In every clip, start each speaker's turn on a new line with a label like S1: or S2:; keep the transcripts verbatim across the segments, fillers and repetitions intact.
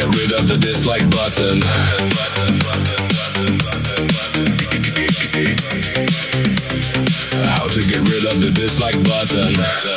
S1: get rid of the dislike button. How to get rid of the dislike button.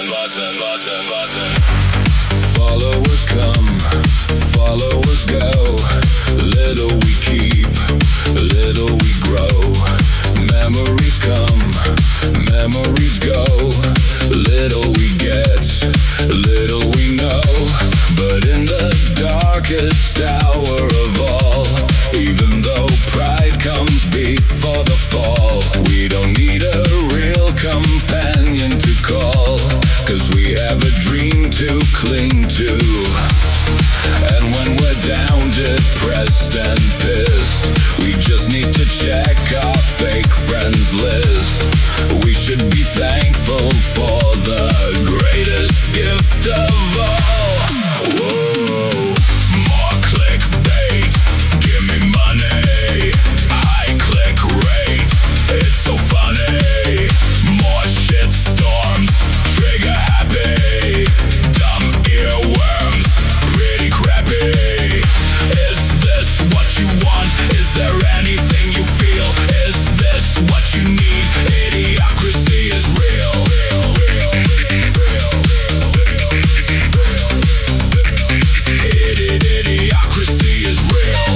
S1: Followers come, followers go. Little we keep, little we grow. Memories come, memories go. Little we get, little we know. But in the darkest hour of all, even though pride comes before the fall, we don't need a real companion to call, 'cause we have a dream to cling to. And when we're down, depressed and pissed, we just need to check our fake friends list. We should be thankful for the greatest gift of all. Whoa, more clickbait, give me money. High click rate, it's so funny. More shit storms, trigger happy. Dumb earworms, pretty crappy. Is this what you want? Is there anything you feel? Is this what you need? Idiocracy is real. Idiocracy is real.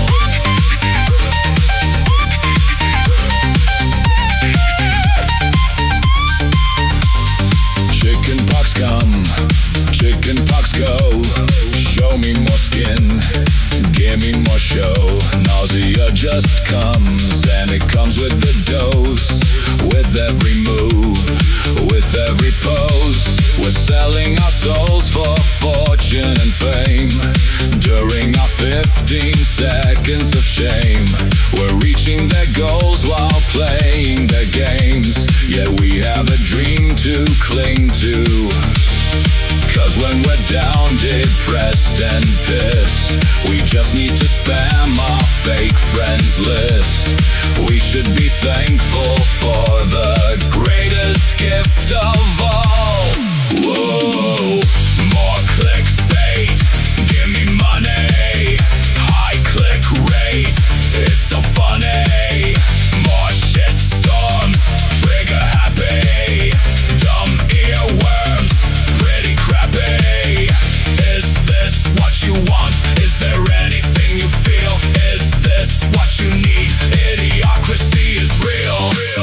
S1: Chicken pox come, chicken pox go. Show me more skin, give me more show. Nausea just comes, and it comes with the dose. With every move, with every pose, we're selling our souls for fortune and fame. During our fifteen seconds of shame, we're reaching their goals while playing their games. Yet we have a dream to cling to. 'Cause when we're down, depressed and pissed, we just need to spam our fake friends list. We should be thankful for the greatest gift of all. Whoa, more clickbait, give me money. High click rate, it's so funny. More shit storms, trigger happy. Dumb earworms, pretty crappy. Is this what you want? Is there anything you feel? Is this what you need? Idiocracy is real.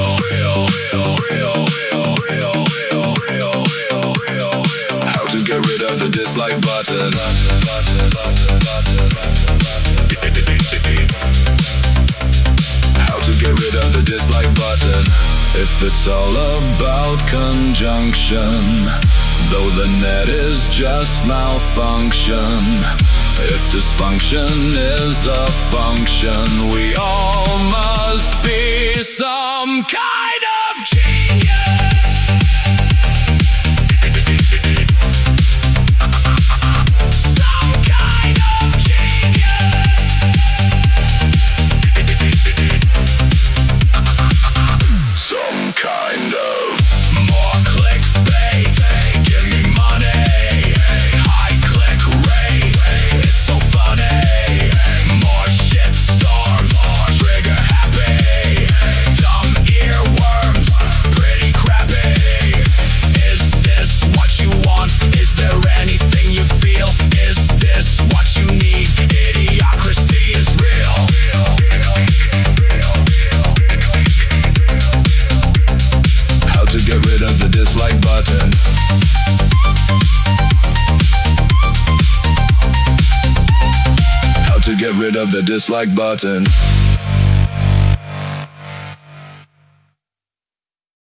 S1: How to get rid of the dislike button. How to get rid of the dislike button. If it's all about conjunction, though the net is just malfunction. If dysfunction is a function, we all must be some kind of genius. Some kind of genius. Some kind of more clickbait, give me money. High click rate, it's so funny. More shit storms, trigger happy. Dumb earworms, pretty crappy. Is this what you want? Is there anything you feel? Is this what you need? Idiocracy is real. How to get rid of the dislike button. How to get rid of the dislike button.